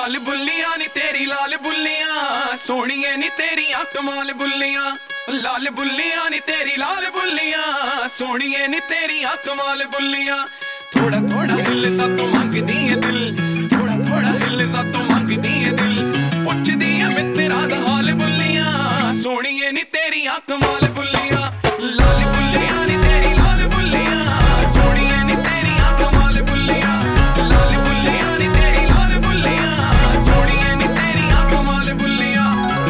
ਲਾਲ ਬੁੱਲੀਆਂ ਨੀ ਤੇਰੀ ਲਾਲ ਬੁੱਲੀਆਂ ਸੋਹਣੀਏ ਨੀ ਤੇਰੀਆਂ ਕਮਾਲ ਬੁੱਲੀਆਂ। ਲਾਲ ਬੁੱਲੀਆਂ ਨੀ ਤੇਰੀ ਲਾਲ ਬੁੱਲੀਆਂ ਸੋਹਣੀਏ ਨੀ ਤੇਰੀਆਂ ਕਮਾਲ ਬੁੱਲੀਆਂ। ਥੋੜਾ ਥੋੜਾ ਹਿੱਲ ਸਾਤੋਂ ਮੰਗਦੀ ਏ ਦਿਲ, ਥੋੜਾ ਥੋੜਾ ਹਿੱਲ ਸਾਤੋਂ ਮੰਗਦੀ ਏ ਦਿਲ। ਪੁੱਛਦੀ ਏ ਮਿੱਤਰਾਂ ਦਾ ਹਾਲ ਬੁੱਲੀਆਂ ਸੋਹਣੀਏ ਨੀ ਤੇਰੀਆਂ ਕਮਾਲ ਬੁੱਲੀਆਂ। ਲਾਲ ਬੁੱਲੀਆਂ ਨੀ ਤੇਰੀ ਲਾਲ ਬੁੱਲੀਆਂ ਸੋਹਣੀਏ ਨੀ ਤੇਰੀਆਂ ਕਮਾਲ ਬੁੱਲੀਆਂ। ਲਾਲ ਬੁੱਲੀਆਂ ਨੀ ਤੇਰੀ ਲਾਲ ਬੁੱਲੀਆਂ ਸੋਹਣੀਏ ਨੀ ਤੇਰੀਆਂ ਕਮਾਲ ਬੁੱਲੀਆਂ।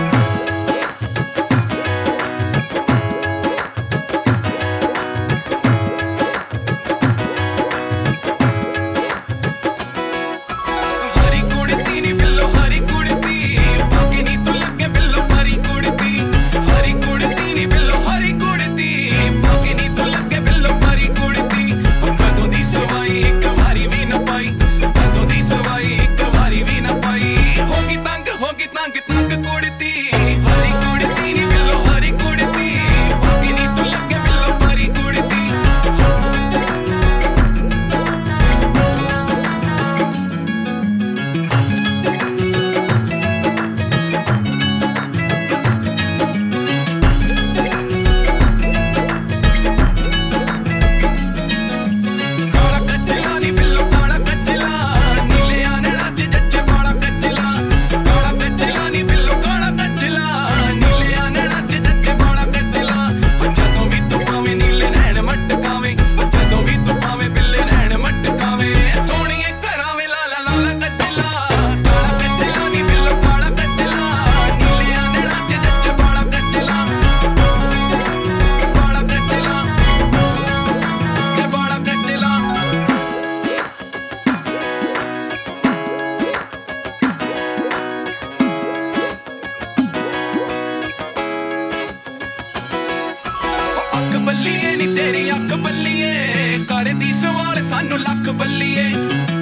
ਹਰੀ ਕੁੜਤੀ ਨੀ ਬਿੱਲੋ ਹਰੀ ਕੁੜਤੀ ਬਾਕੀ ਨੀ ਤੂੰ ਲੱਗੇ ਬਿੱਲੋ ਹਰੀ ਕੁੜਤੀ। ਹਰੀ ਕੁੜਤੀ ਨੀ ਬਿੱਲੋ ਹਰੀ ਕੁੜਤੀ ਬਾਕੀ ਨੀ ਤੂੰ ਲੱਗੇ ਬਿੱਲੋ ਹਰੀ ਕੁੜਤੀ। ਕਦੋਂ ਦੀ ਸਵਾਈ ਇੱਕ ਵਾਰੀ ਵੀ ਨਾ ਪਾਈ, ਕਦੋਂ ਦੀ ਸਵਾਈ ਇੱਕ ਵਾਰੀ ਵੀ ਨਾ ਪਾਈ। ਹੋ ਗਈ ਤੰਗ ਤੰਗ ਕੁੜਤੀ। ਹਰੀ ਕੁੜਤੀ ਨੀ ਬਿੱਲੋ ਹਰੀ ਕੁੜਤੀ ਬਾਕੀ ਨੀ ਤੂੰ ਲੱਗੇ ਬਿੱਲੋ ਹਰੀ ਕੁੜਤੀ। ਕਾਲਾ ਕੱਚਲਾ ਨੀ ਬਿੱਲੋ ਕਾਲਾ ਕੱਚਲਾ ਨੀਲਿਆਂ ਨੈਣਾਂ 'ਚ ਜੱਚੇ ਵਾਲਾ ਕੱਚਲਾ। ਕਾਲਾ ਕੱਚਲਾ ਨੀ ਬਿੱਲੋ ਕਾਲਾ ਕੱਚਲਾ ਨੀਲਿਆਂ ਨੈਣਾਂ 'ਚ ਜੱਚੇ ਵਾਲਾ ਕੱਚਲਾ। ਜਦੋਂ ਵੀ ਤੂੰ ਪਾਵੇਂ ਨੀਲੇ ਨੈਣ ਮਟਕਾਵੇਂ, ਜਦੋਂ ਵੀ ਤੂੰ ਪਾਵੇਂ ਬਿੱਲੇ ਨੈਣ ਮਟਕਾਵੇਂ। ਸੋਹਣੀਏ ਕਰਾਵੇਂ ਲਾਲਾ ਲਾਲਾ ਕੱਚਲਾ। ਕਾਲਾ ਕੱਚਲਾ ਨੀ ਬਿੱਲੋ ਕਾਲਾ ਕੱਚਲਾ ਨੀਲਿਆਂ ਨੈਣਾਂ 'ਚ ਜੱਚੇ ਵਾਲਾ ਕੱਚਲਾ। ਵਾਲਾ ਕੱਚਲਾ ਤੇ ਵਾਲਾ ਕੱਚਲਾ। ਅੱਖ ਬੱਲੀਏ ਨੀ ਤੇਰੀ ਅੱਖ ਬੱਲੀਏ ਕਰਦੀ ਸਵਾਲ ਸਾਨੂੰ ਲੱਖ ਬੱਲੀਏ।